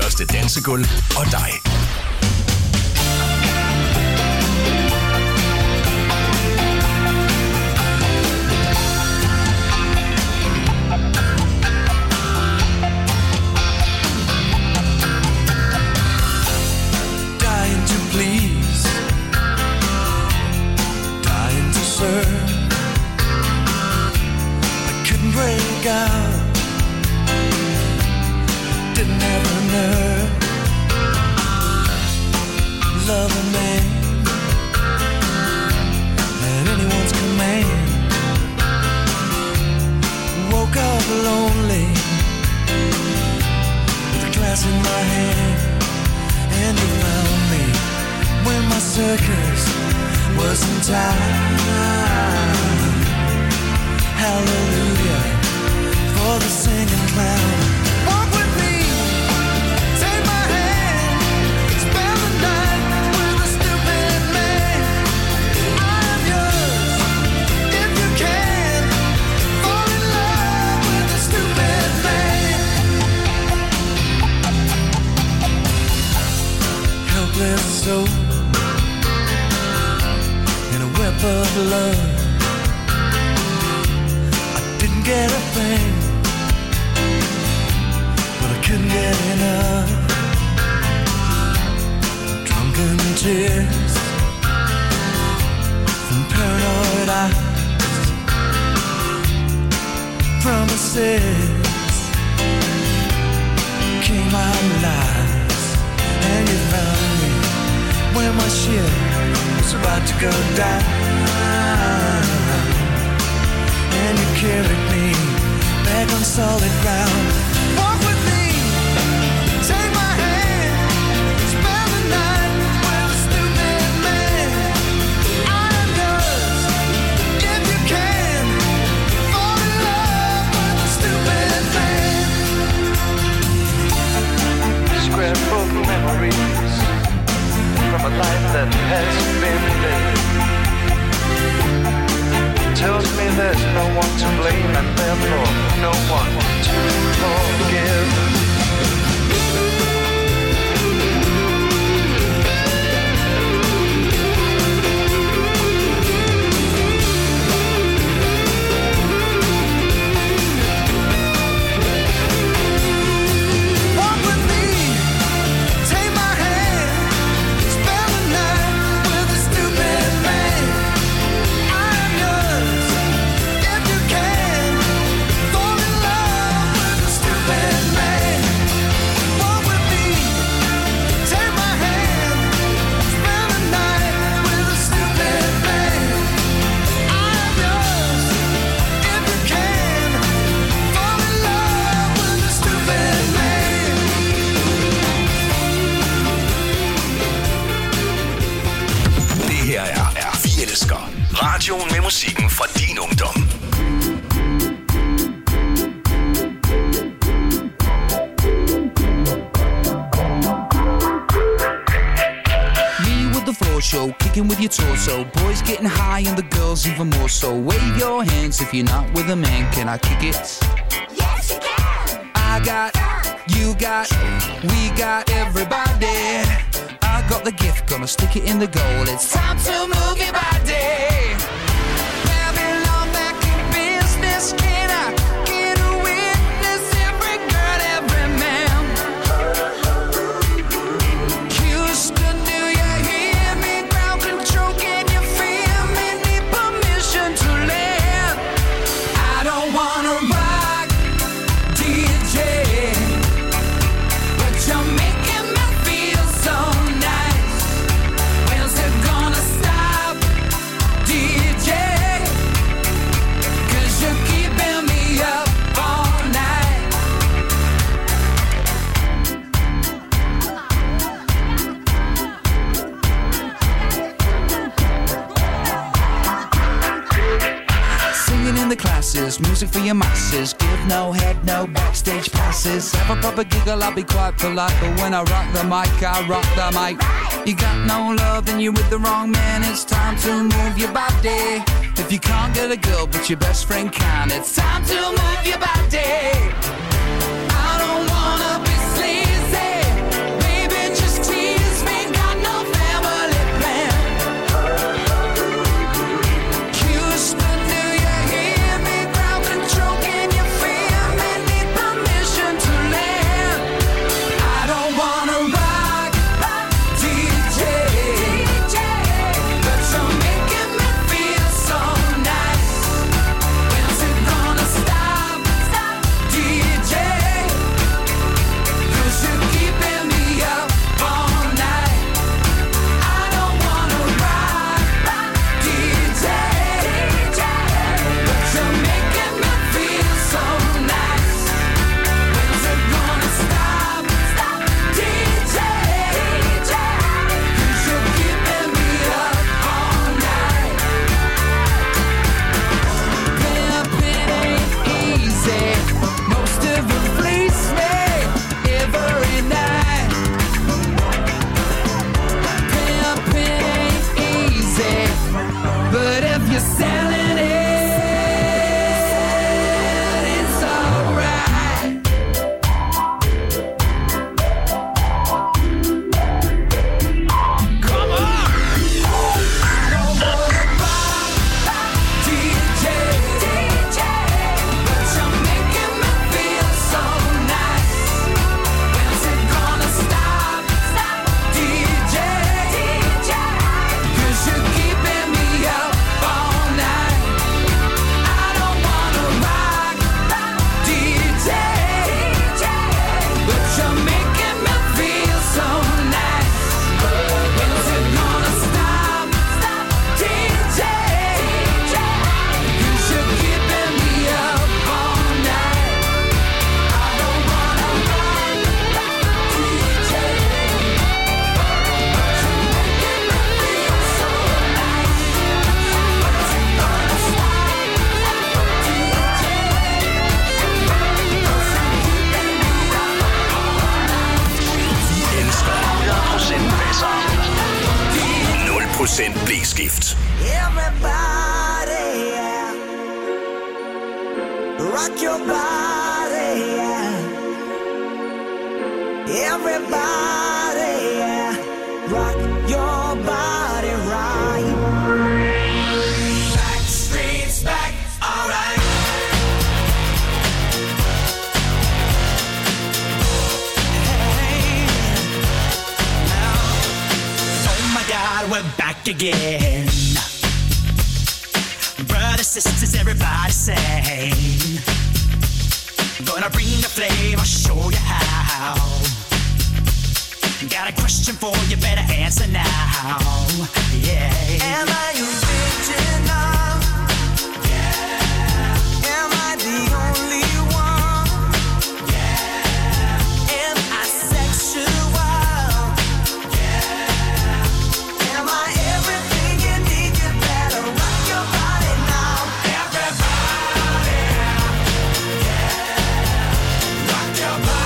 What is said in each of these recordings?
største dansegulv og dig. Dying to please, dying to serve. I couldn't break out, didn't have a nerve. Love a man at anyone's command. Woke up lonely with a glass in my hand, and you found me when my circus was in time. Hallelujah for the singing clown. Walk with me, take my hand, spend the night with a stupid man. I'm yours, if you can, fall in love with a stupid man. Helpless soul in a web of love. I didn't get a thing, but I couldn't get enough. Drunken tears from paranoid eyes, promises came out lies, and you found me when my ship was about to go down, and you carried me back on solid ground. Walk with me, take my hand, spend the night with a stupid man. I'm yours, if you can, fall in love with a stupid man. Scrapbook memories from a life that has been lived tells me there's no one to blame and therefore no one to forgive. Radioen med musikken fra din ungdom. Me with the floor show, kicking with your torso. Boys getting high and the girls even more so. Wave your hands if you're not with a man. Can I kick it? Yes, you can. I got, you got, we got everybody. I got the gift, gonna stick it in the goal. It's time to move your body. Babylon back in business. Can I get a witness? Every girl, every man. Houston, do you hear me? Ground control, can you feel me? Need permission to land. I don't wanna rock, DJ, but you're making me feel so nice. When's it gonna stop, DJ? 'Cause you're keeping me up all night. Singing in the classes, music for your masses. Give no head, no backstage passes. Have a proper giggle, I'll be quite polite. But when I rock the mic, I rock the mic. You got no love, then you're with the wrong man. It's time to move your body. If you can't get a girl, but your best friend can, it's time to move your body. I don't wanna be sleazy. rock your body, yeah. Everybody, yeah. Rock your body right. Backstreet's back, alright. Hey, now, oh my God, we're back again. Brothers, sisters, everybody sing. Gonna bring the flame, I'll show you how. Got a question for you, better answer now. Yeah. Am I original? Yeah. Am I the only one? Yeah. Am I sexual? Yeah. Am I everything you need? You better rock your body now. Everybody, yeah. Rock your body.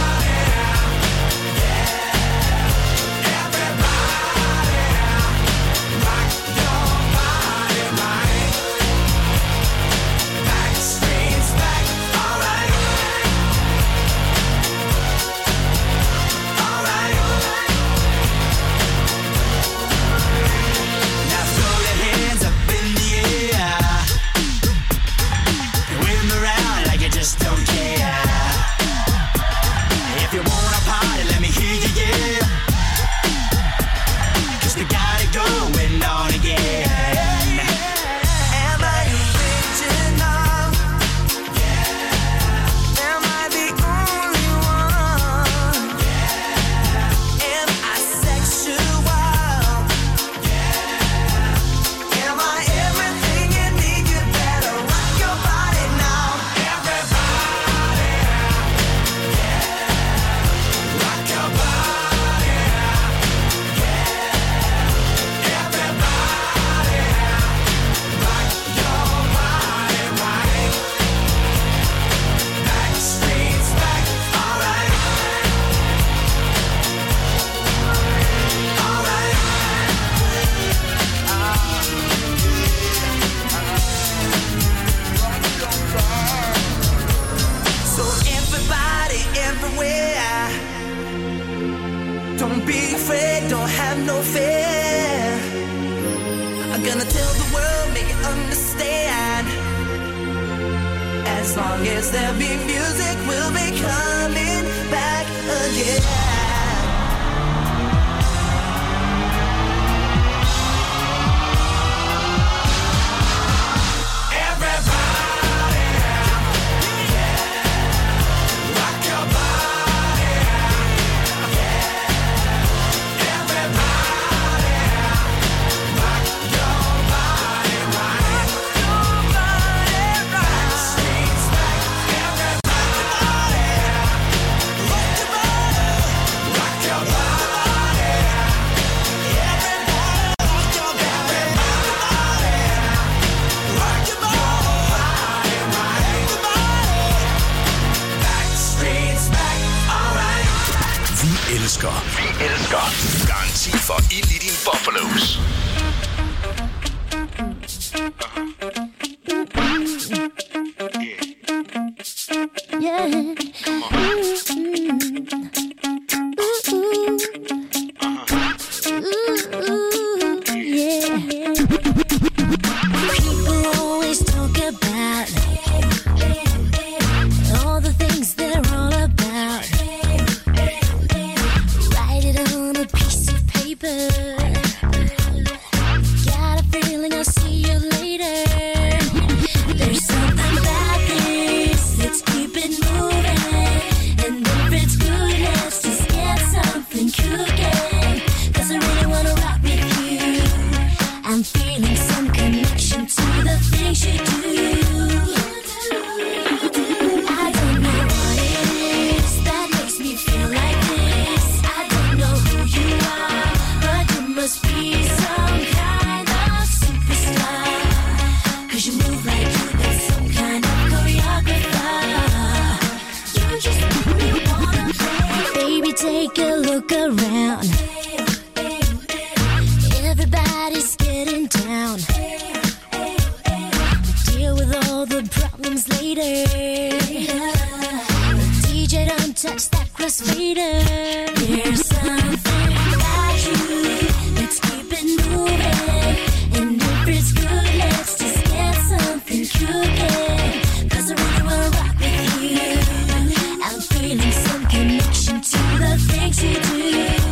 Don't care. If you wanna party, let me hear you, yeah. 'Cause we got it going on again. Am I original? Yeah. Am I the only one? Yeah. Am I sexual? Yeah. Am I everything you need? You better rock your body now. Don't be afraid, don't have no fear. I'm gonna tell the world, make it understand. As long as there be music, we'll be coming back again. Vi elsker Garanti for ild i din Buffalos. Yeah. People always talk about all the things they're all about. Write it on a piece of paper. Got a feeling I'll see you later. There's something about this, let's keep it moving. And if it's good, let's just get something cooking. 'Cause I really wanna rock with you. I'm feeling some connection to the things you do. I don't know what it is that makes me feel like this. I don't know who you are, but you must be some kind of superstar. 'Cause you move like you've been some kind of choreographer. You just make me wanna play. Baby, take a look around. Everybody's getting down. Deal with all all the problems later. DJ, don't touch that crossfader. There's something about you. Let's keep it moving. And if it's good, let's just get something cooking. 'Cause I really wanna rock with you. I'm feeling some connection to the things you do.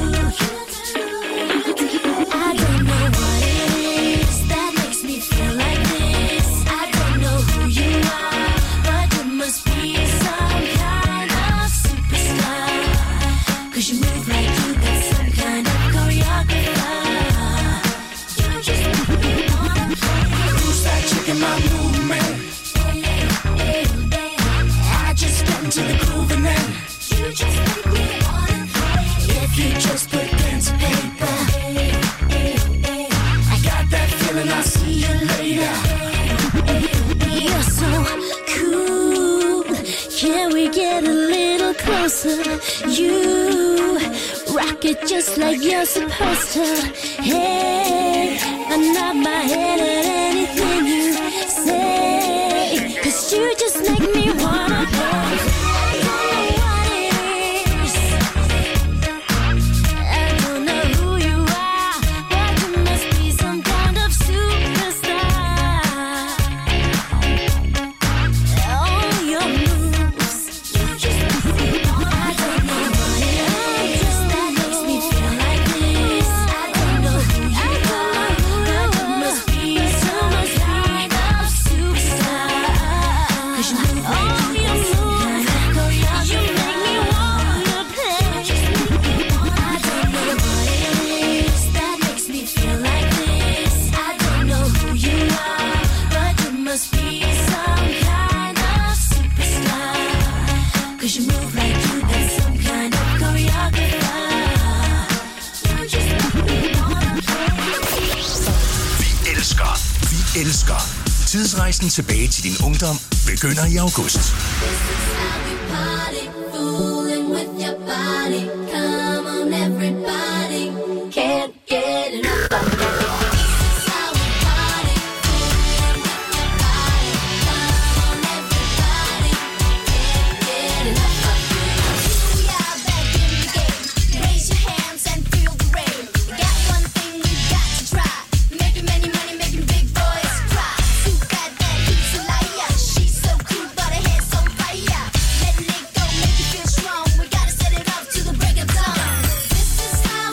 I don't know what it is that makes me feel like this. I don't know who you are, but you must be some kind of superstar. 'Cause you move like you got some kind of choreographer. You just make me wanna play. Who's that chick in my movement? I just get into the groove and then You just make me wanna play. if you just put pen to paper, I got that feeling I'll see you later. You're so cool. Can we get a little closer? You rock it just like you're supposed to. Hey, I nod my head at anything you say. 'Cause you just make me wanna play. I don't know what it is. I don't know who you are, but you must be some kind of superstar. Oh, your moves, you just make me wanna. I don't know what it is that makes me feel like this. I don't know who you are, but you must be some kind of superstar. 'Cause you move like you got some kind of choreography. You make me wanna play. I don't know what it is that makes me feel like this. I don't know who you are, but you must be some kind of superstar. 'Cause you move like you got some kind of choreographer. You just make me wanna play. Vi elsker. Tidsrejsen tilbage til din ungdom begynder i august. This is how we party, fooling with your body. Come on, everybody, can't get enough of it. This is how we party, fooling with your body. Come on, everybody, can't get enough of it. We are back in the game. Raise your hands and feel the rain. We got one thing we got to try. Making many money, making big boys cry. Too bad that he's a liar. She's so cool, but her head's on fire. Letting it go, make you feel strong. We gotta set it off to the break of dawn. This is how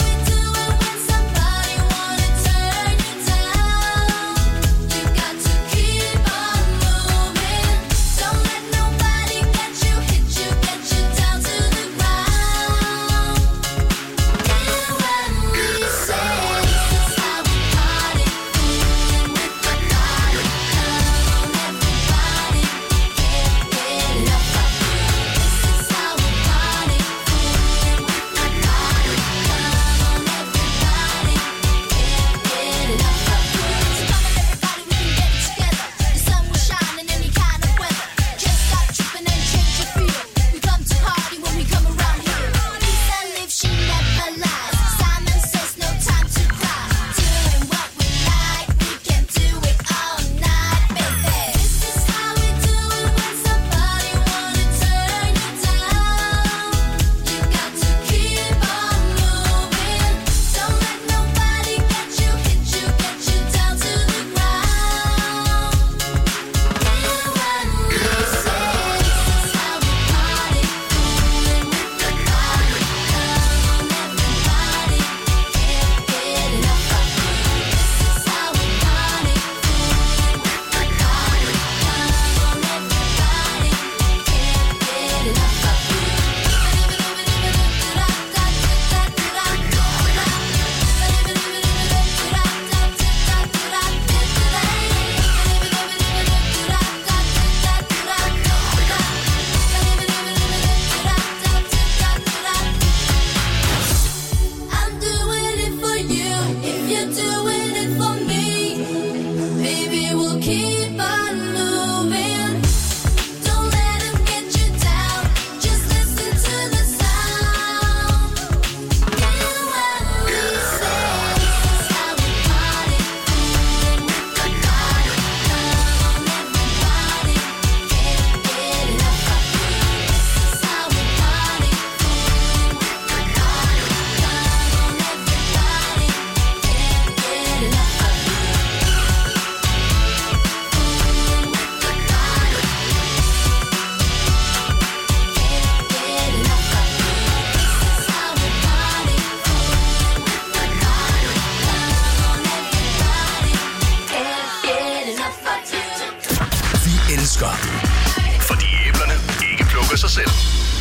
elsker. Fordi æblerne ikke plukker sig selv.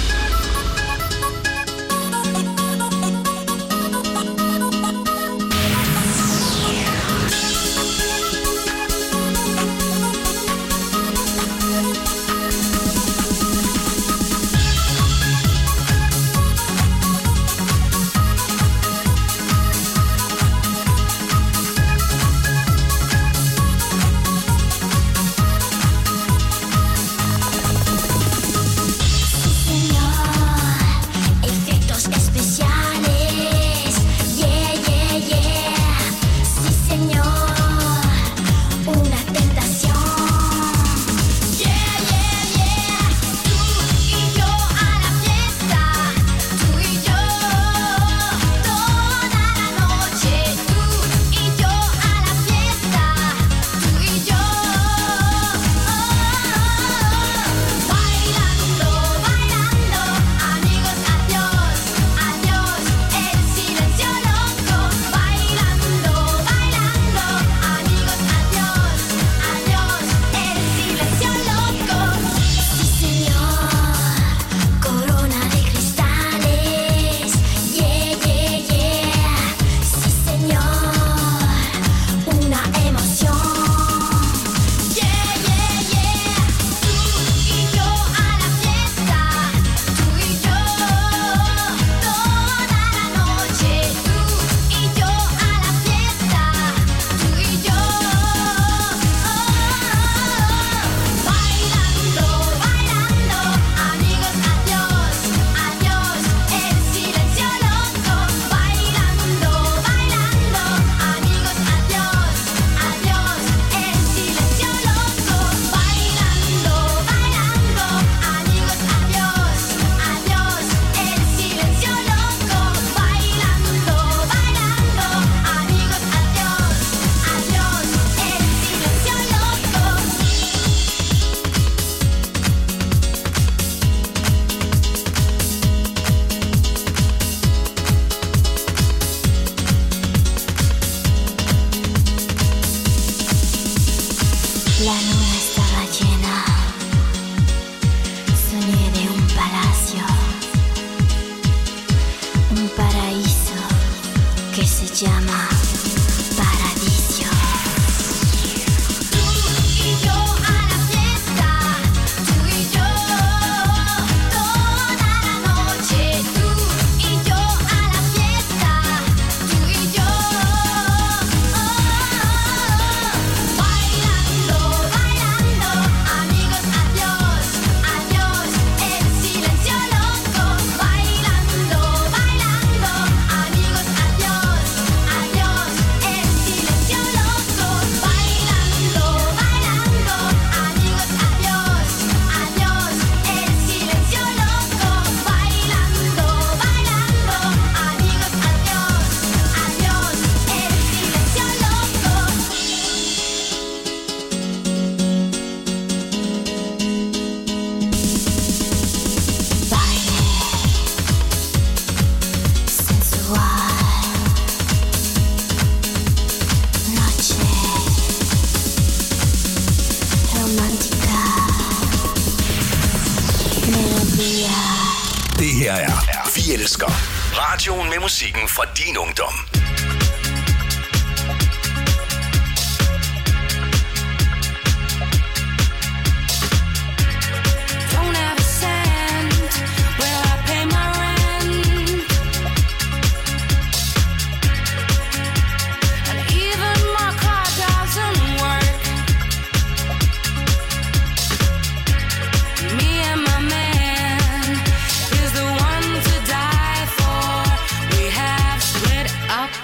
Det her er Vi Elsker. Radioen med musikken fra din ungdom. Up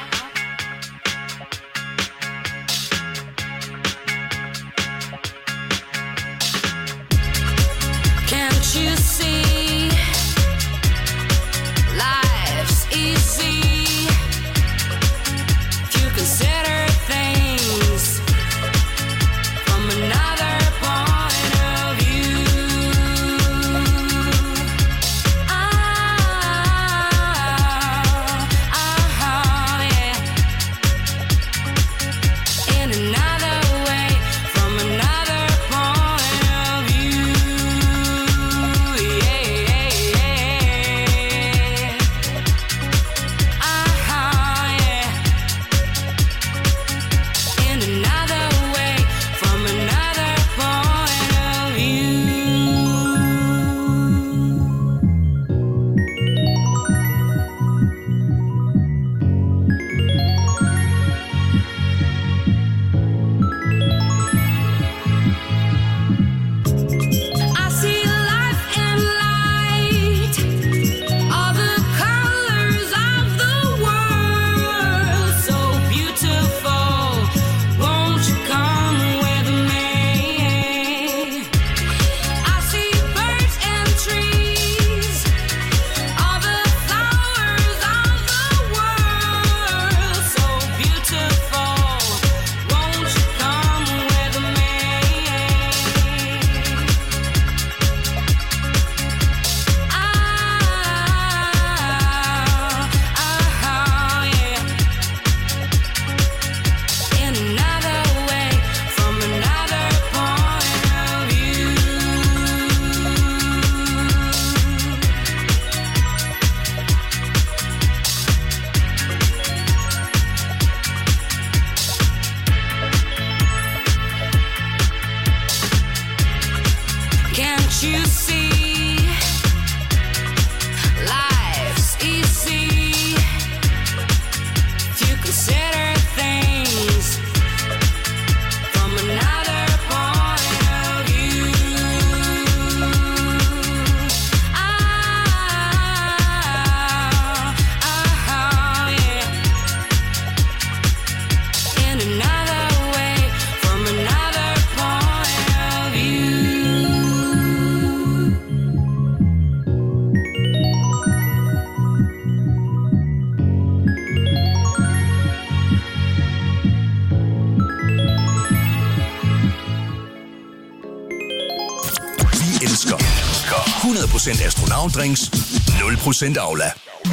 you see? Life's easy if you consider things from another point of view. Yeah. In another way, from another point of view. Vi elsker 100% astronautdrinks, 0% Aula.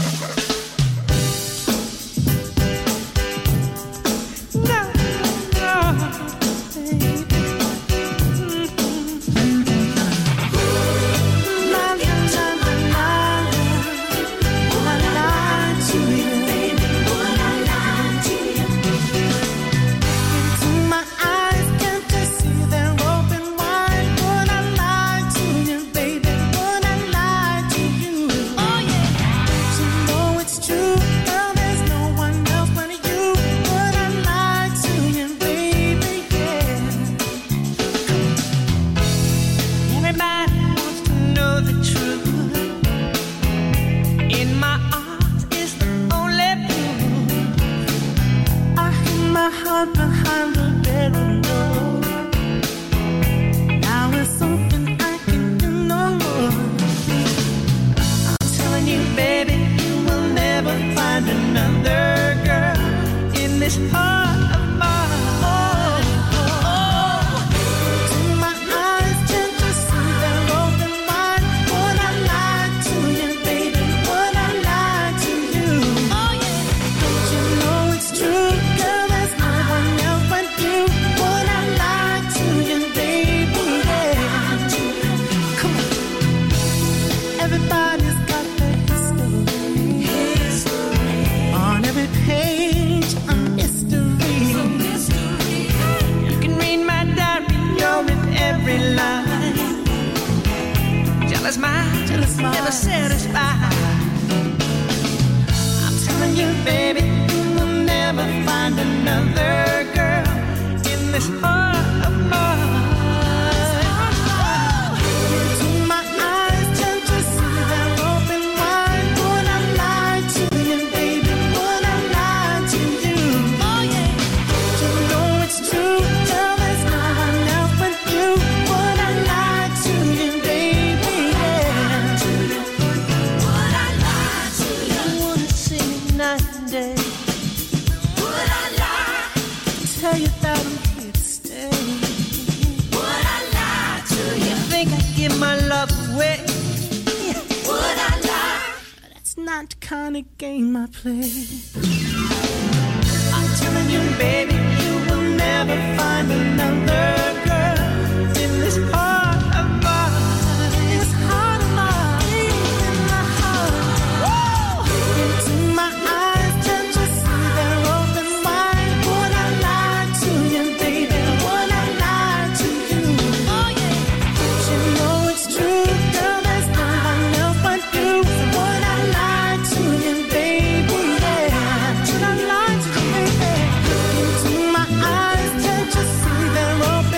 Never satisfied. I'm telling you, baby, you will never find another girl in this heart of mine. To my eyes, tend to see they're open wide. Would I lie to you, baby? Would I lie to you? Oh yeah. You know it's true, girl. There's no one else but you. Would I lie to you, baby? Yeah. Would I lie to you? I wanna see you night and day. Would I lie? Tell you that I'm here to stay. Would I lie to you? Think I'd give my love away? Would I lie? That's not the kind of game I play. I'm telling you, baby, you will never find another girl in this heart of mine. This heart of mine, in my heart. Into my eyes, can't you see they're open wide? Would I lie to you, baby? Would I lie to you? Oh yeah. Don't you know it's true, girl? There's no one else but you. Would I lie to you, baby? Yeah. Would I lie to you, baby? Into my eyes, can't you see they're open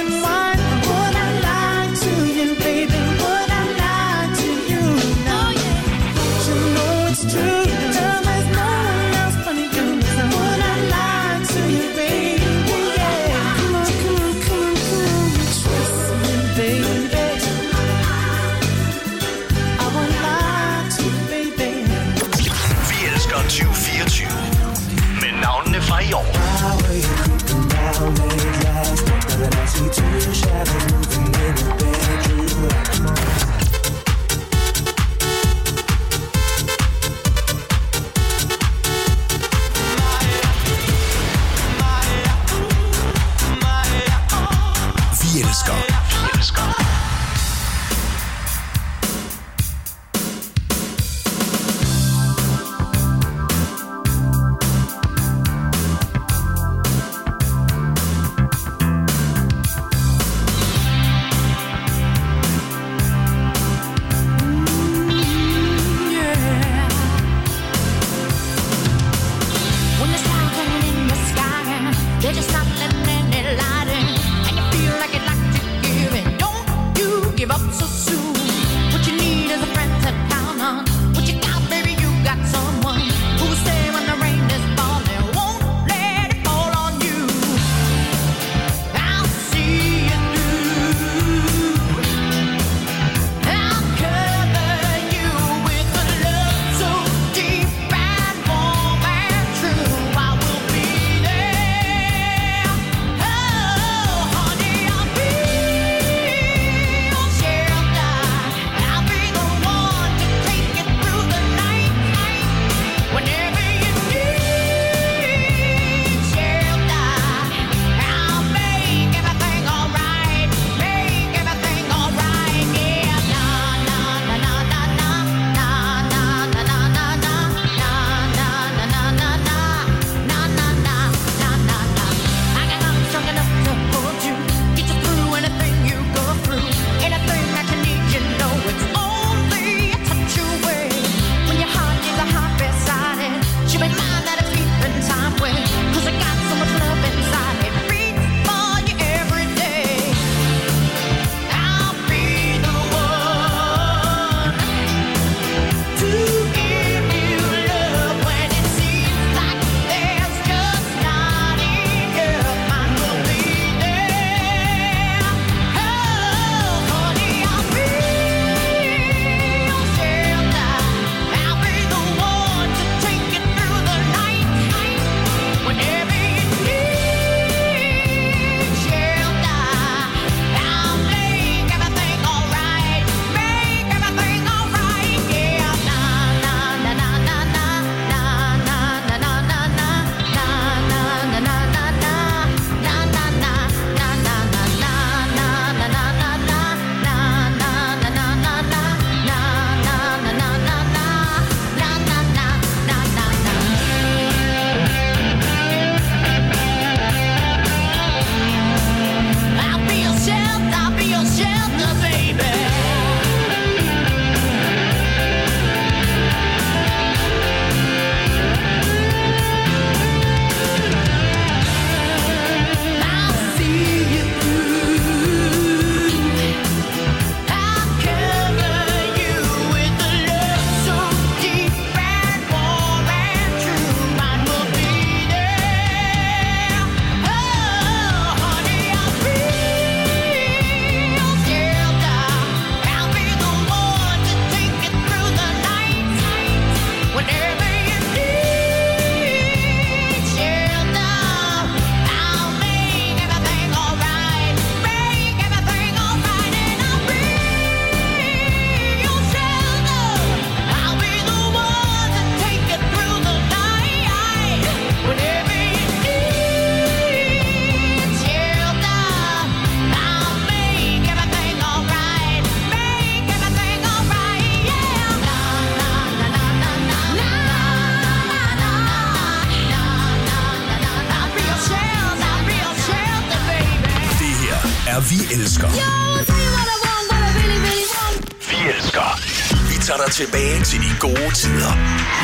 elsker. Yo, I'll tell you what I want, what I really, really want. Vi elsker. Vi tager dig tilbage til de gode tider.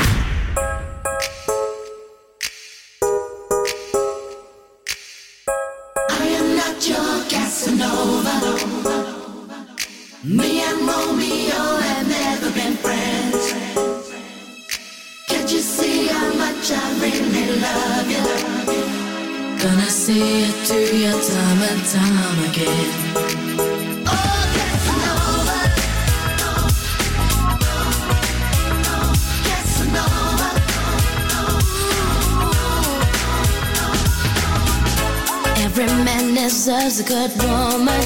I am not your Casanova. Me and Romeo have never been friends. Can't you see how much I really love you? Gonna see it through your time and time again. Oh, Casanova. Casanova. Every man deserves a good woman,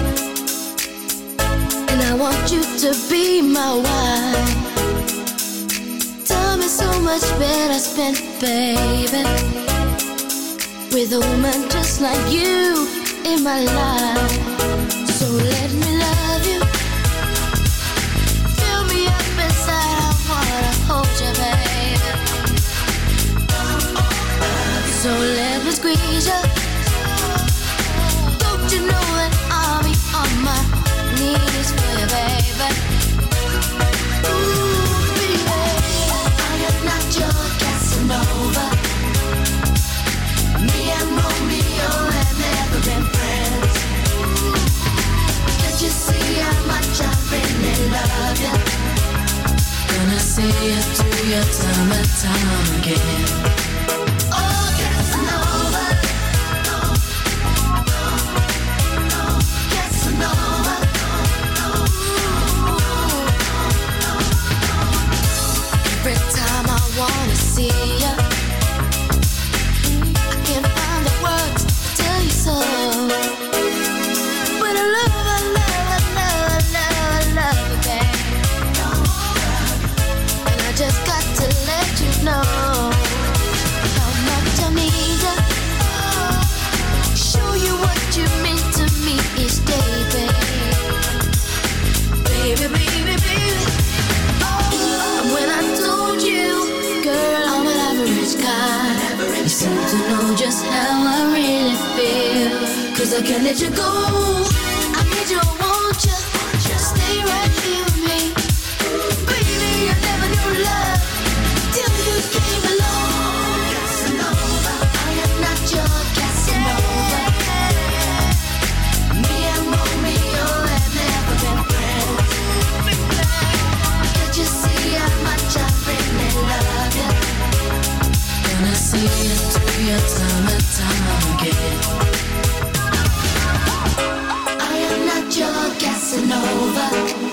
and I want you to be my wife. Time is so much better spent, baby, with a woman just like you in my life. So let me love you, fill me up inside. I wanna hold you, baby. So let me squeeze you. Don't you know that I'll be on my knees for you, baby? Ooh, baby, I am not your Casanova. Me and Romeo have never been friends. Can't you see how much I really love you? Gonna see it through your time and time again. Oh, Casanova. Casanova. every time I wanna see you, I can't find the words to tell you so. But I love you, babe. And I just got to let you know how much I need you. Show you what you mean to me each day, babe. Baby, baby, baby. And when I told you, girl, I'm an average guy, you seem to know just how I really feel. 'Cause I can't let you go. I need you, I want you. Stay right here with me. Baby, I never knew love till you came along. Casanova. I am not your Casanova. Me and Romeo have never been friends. Can't you see how much I really love you? Gonna see it through your time and time again. I am not your Casanova.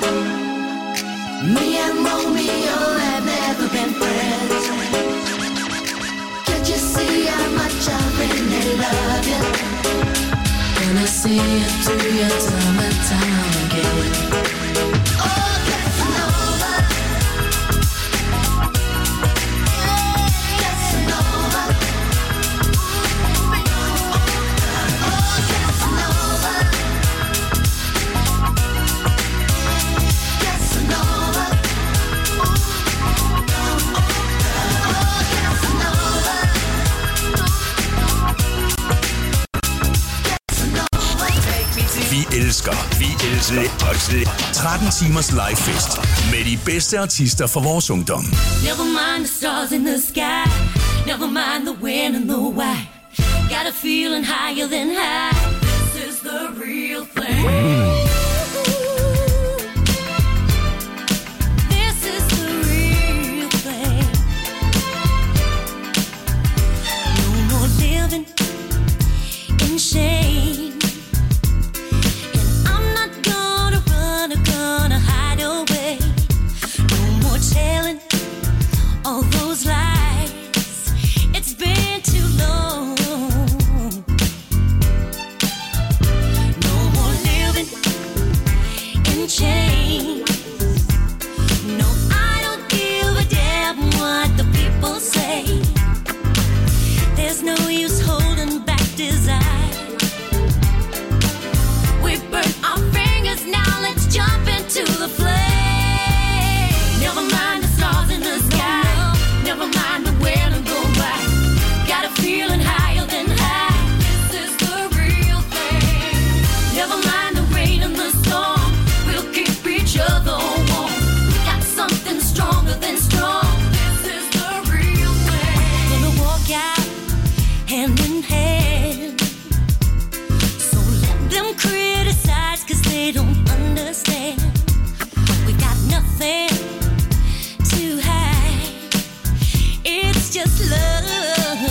Me and Romeo have never been friends. Can't you see how much I really love you? Gonna see it through your time and time again. Oh, Casanova. Casanova. Oh, Casanova. Casanova. Vi elsker 13 timers livefest med de bedste artister fra vores ungdom. Never mind the stars in the sky. Never mind the when and the why. Got a feeling higher than high. This is the real thing. This is the real thing. No more living in shame. And I'm not gonna run or gonna hide away. No more telling all those lies. It's been too long. No more living they don't understand. We got nothing to hide. It's just love.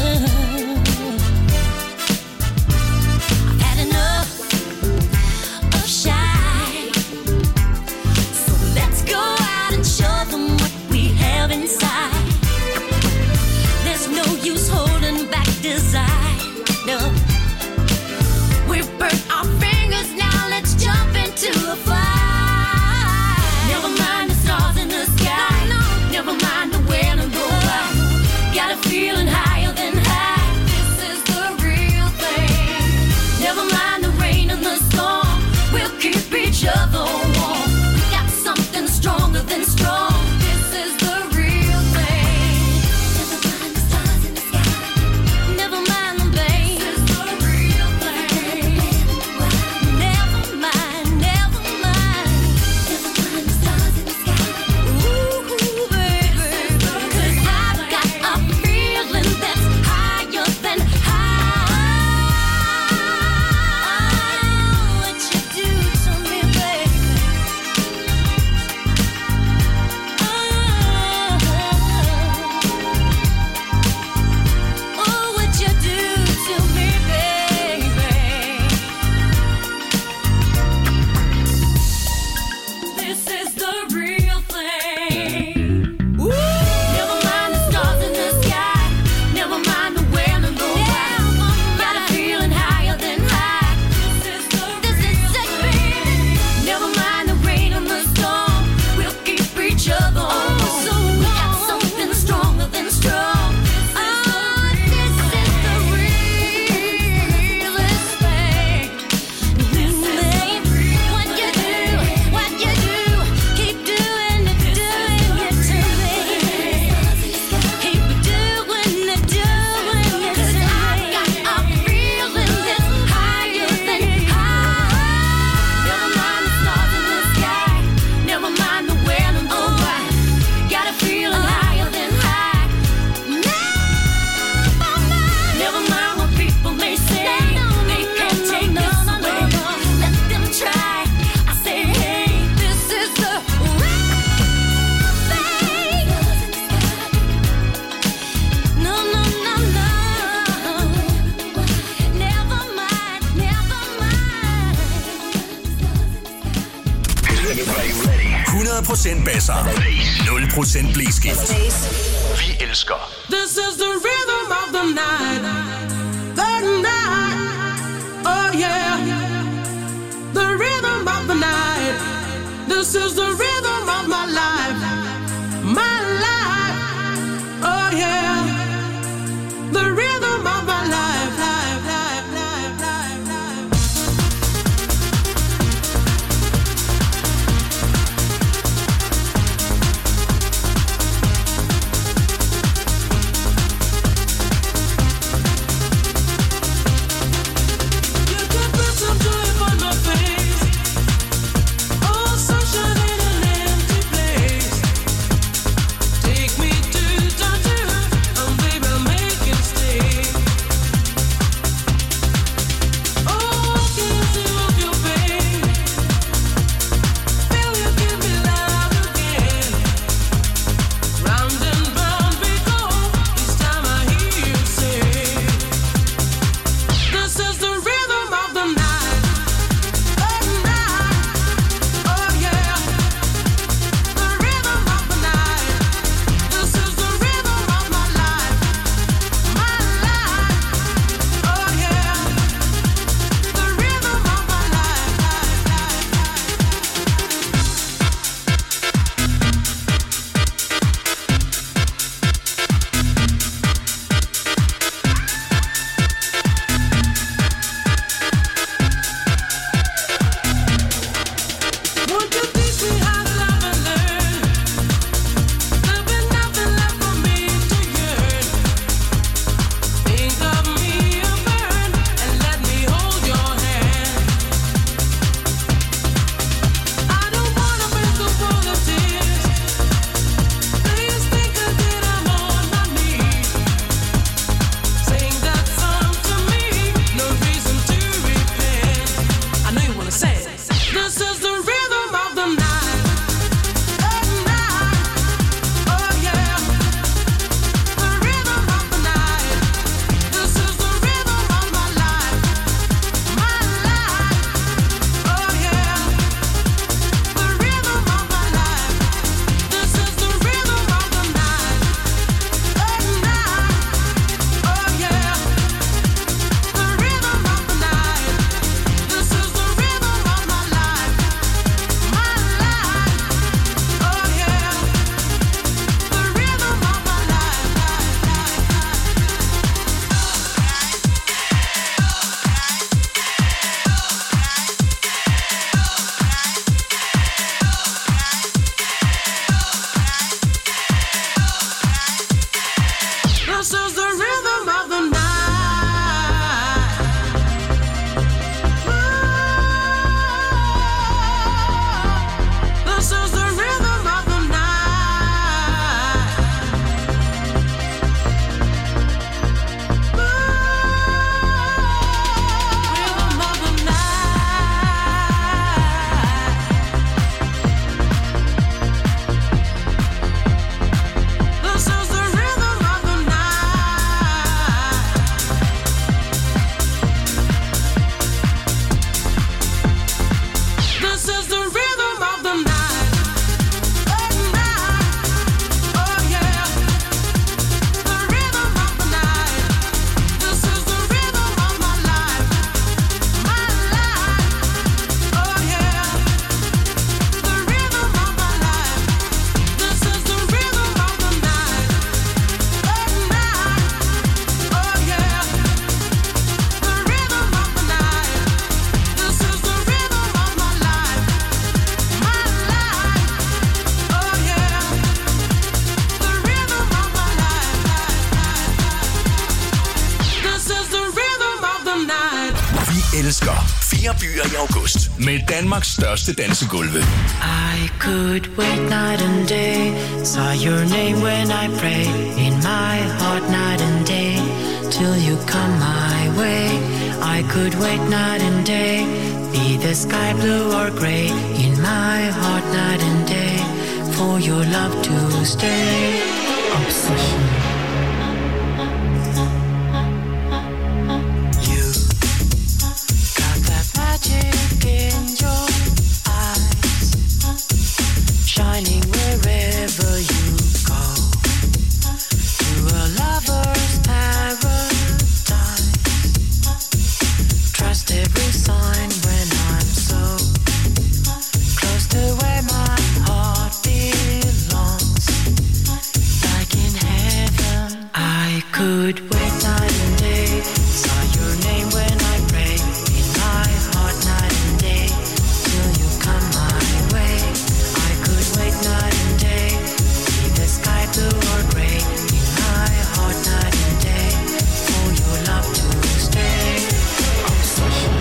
I've had enough of shy. So let's go out and show them what we have inside. There's no use holding back desire. No. We've burnt our fingers, now let's jump into a fire. Never mind the stars in the sky. Never mind the wind and the why. Got a feeling higher than high. This is the real thing. Never mind the rain and the storm. We'll keep each other warm. We got something stronger than strong. This is the real thing. Never mind the stars in the sky. Never mind the pain. This is the real thing. Never mind, never mind. Never mind the stars in the sky. Ooh, baby. 'Cause I've got a feeling that's higher than high. What you do to me, baby. Oh, what you do to me, baby. This is the real thing. Never mind the stars in the sky. Never mind the wind and the why. Got a feeling higher than high. This is it, baby. Never mind the rain and the storm. We'll keep each other warm. We got something stronger than strong. This is the realest thing. What you do, keep doing it to me. Keep doing it to me. 'Cause I got a feeling that's higher than high. Never mind the stars in the sky. Never mind the wind and the why. Got a feeling higher than high. Never mind what people may say. They can't take this away. Let them try. I say, hey, this is the real thing. No, no, no, no. Never mind, never mind. 100% basser. 0% blæskift. Vi elsker This is the rhythm of the night. The night. Oh yeah. The rhythm of the night. This is the rhythm of my life. My life. Oh yeah. The rhythm of my life. Life, life, life, life, life. You can put some joy upon my face. Oh, sunshine in an 4 byer i august med Danmarks største dansegulve. I could wait night and day, saw your name when I pray, in my heart night and day, till you come my way. I could wait night and day, be the sky blue or gray, in my heart night and day, for your love to stay. Obsession. You got that magic in your eyes, shining wherever you go, to a lover's paradise. Trust every sign when I'm so close to where my heart belongs, like in heaven. I could wait night and day, saw your name when I pray, in my heart night and day, till you come my way. I could wait night and day, be the sky blue or gray, in my heart night and day, for your love to stay. Obsession.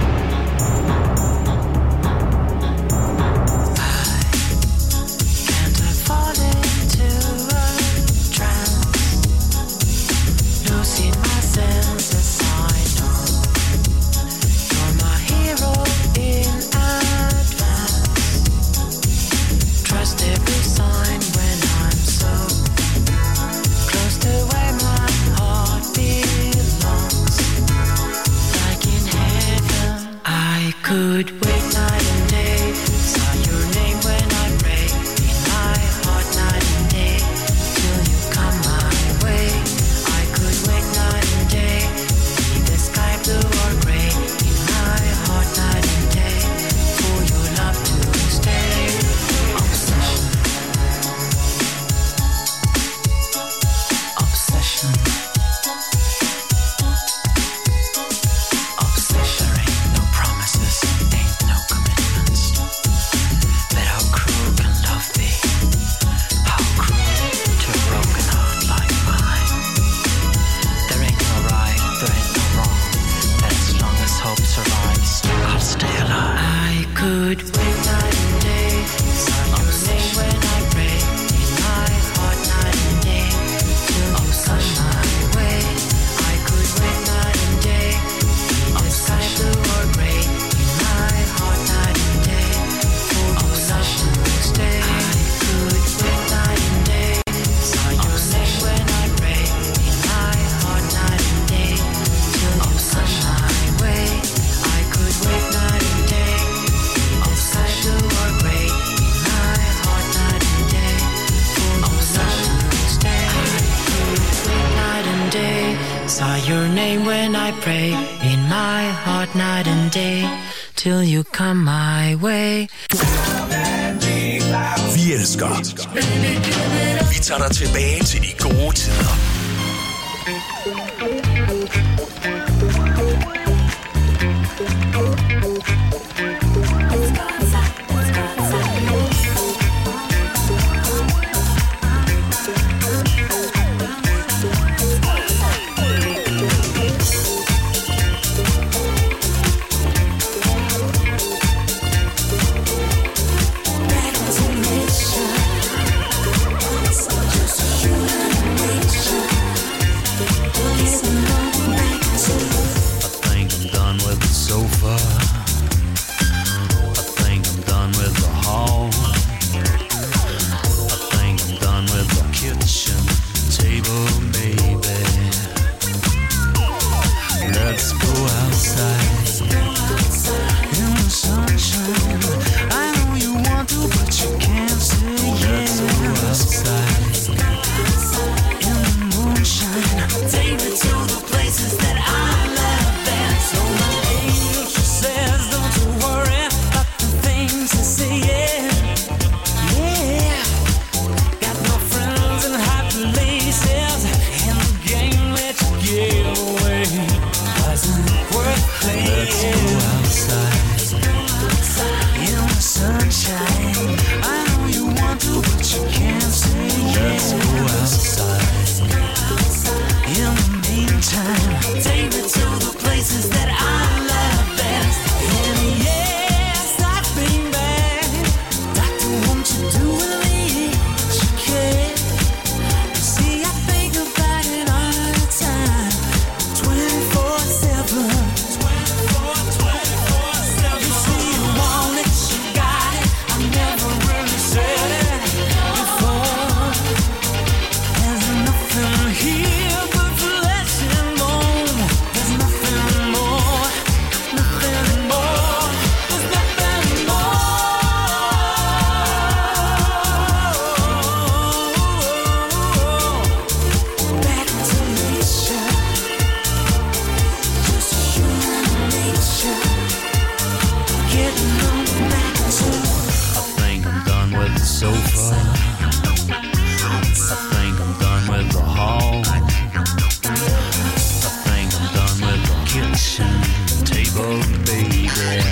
Can't I fall into a trance, losing my senses? I know you're my hero in advance. Trust every sign when I'm so close to where my heart belongs, like in heaven. I could wait night and day, saw your name when I pray, in my heart night and day, till you come my way. I could wait night and day, be the sky blue or gray, in my heart night and day, for your love to stay. Obsession. Obsession. Obsession. Ain't no promises, ain't no commitments. But how cruel can love be? How cruel to a broken heart like mine. There ain't no right, there ain't no wrong, but as long as hope survives, I'll stay alive. I could wait night and day, saw your name when I pray, in my heart night and day, till you come my way. I could wait night and day, be the sky blue or gray, in my heart night and day, for your love to stay. I could wait night and day, saw your name when I pray, in my heart night and day, till you come my way. I could wait night and day, be the sky blue or gray, in my heart night and day, for your love to stay. I could wait night and day, saw your name when I pray, in my heart night and day, till you come my way. Vi elsker. Vi tager dig tilbage til de gode tider. Take me to the places that I love best. sofa. I think I'm done with the hall. I think I'm done with the kitchen table, baby.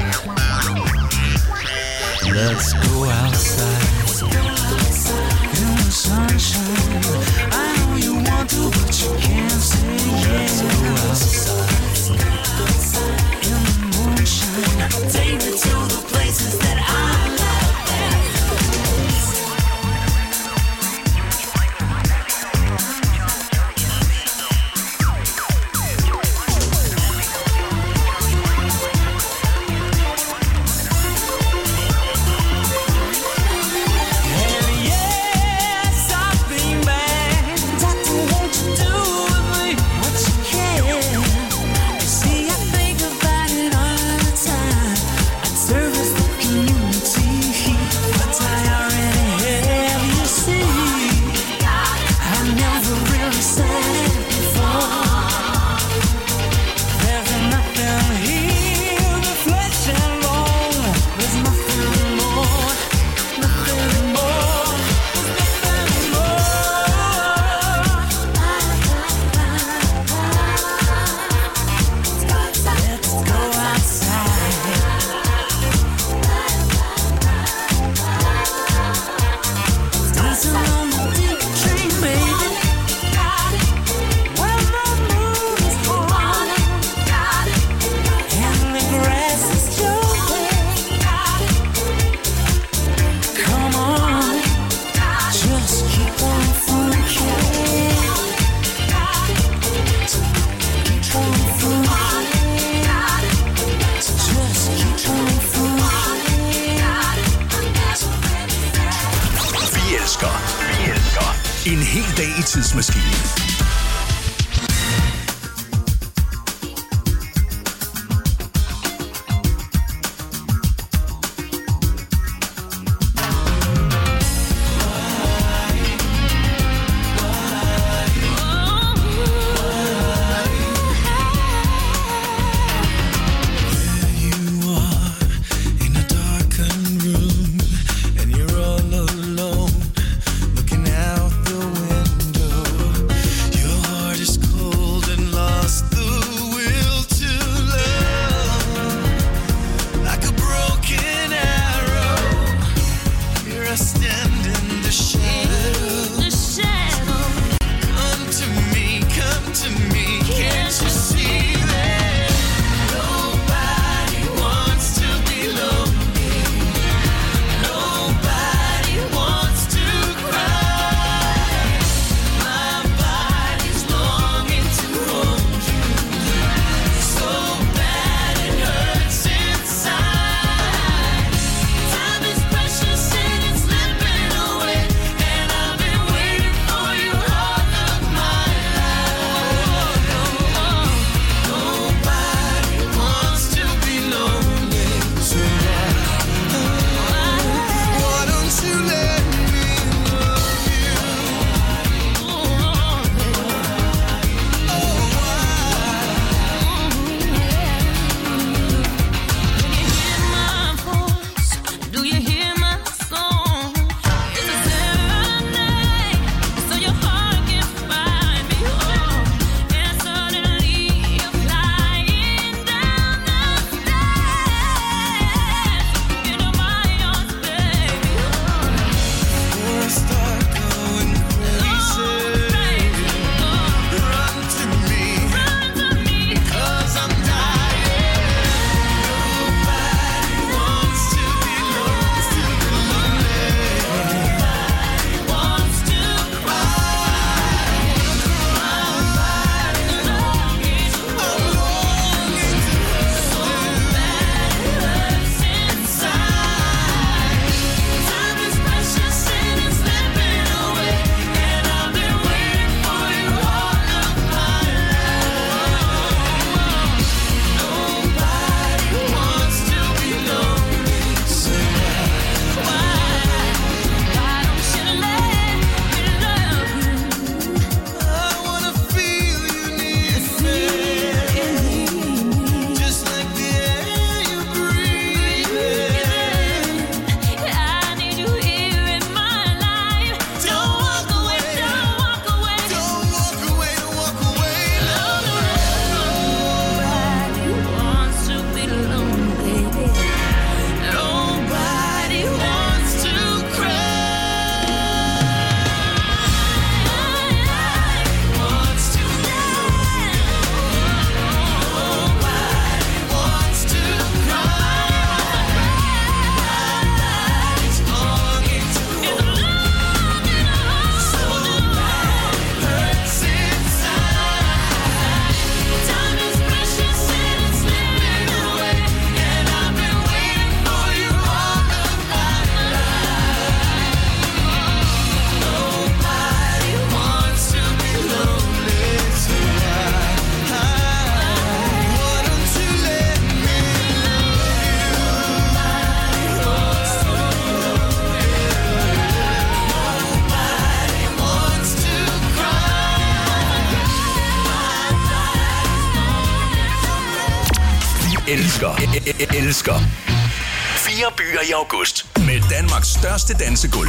Let's go outside in the sunshine. I know you want to, but you can't say yes. Let's go outside in the moonshine. Take me to the places that I love. En hel dag i tidsmaskinen. Looking out the window, elsker. 4 byer i august med Danmarks største dansegulv.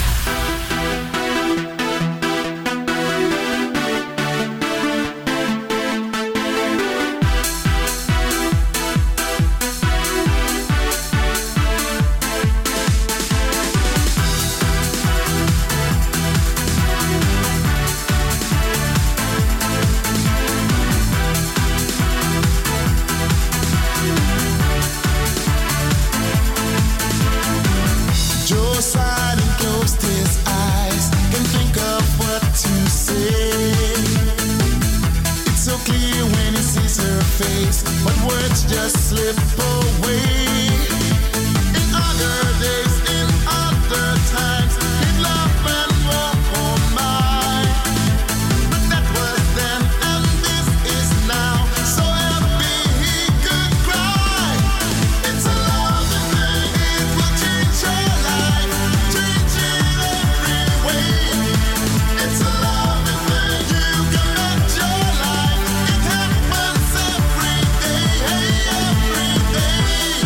Joe sighed and closed his eyes. Can't think of what to say. It's so clear when he sees her face, but words just slip away. In other days, in other times, he'd laugh and walk on by. But that was then, and this is now. So happy he could cry. It's a loving thing. It will change your life, change it every way. It's a loving thing. You can bet your life. It happens every day, every day.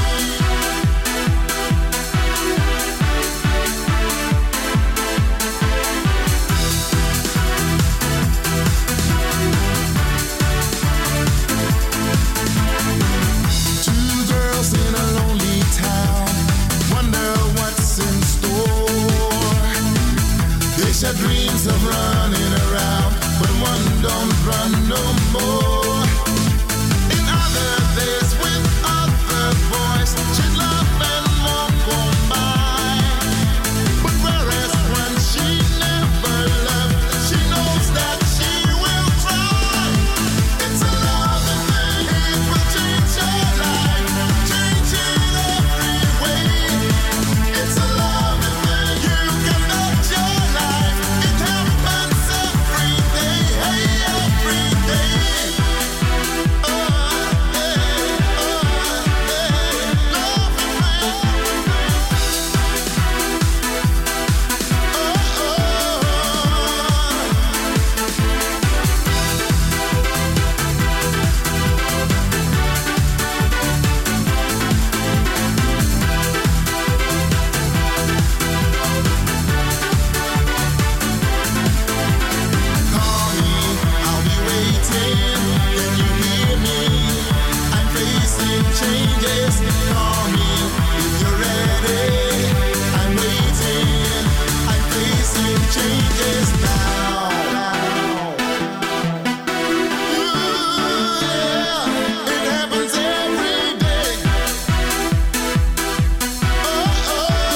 Two girls in a lonely town wonder what's in store. They share dreams of running around, but one don't run no more. In other days with other boys, she'd laugh and walk on by. But whereas when she never loved, she knows that she will try. It's a loving thing. It will change your life, change it every way. It's a loving thing. You can bet your life. It happens every day, every day. Oh, hey, loving thing. Call me, I'll be waiting. Can you hear me? I'm facing changes. Call me if you're ready. I'm waiting. I'm facing changes now. Ooh, yeah, it happens every day. Oh,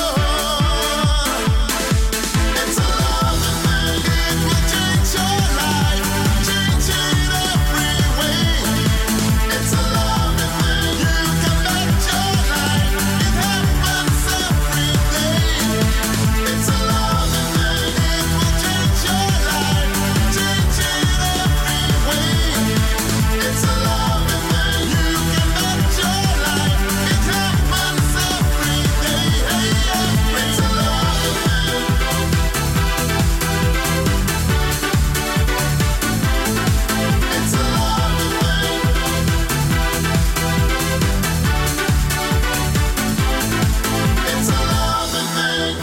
it's a loving thing. It will change your life, change it every way. It's a loving thing. You can bet your life. It happens every day. It's a loving thing. It will change your life, change it every way. It's a loving thing. You can bet your life. It happens every day. It's a loving thing. It's a loving thing. It's a loving thing.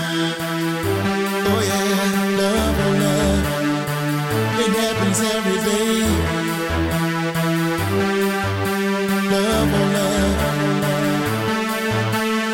Oh yeah, love, oh love. It happens every day.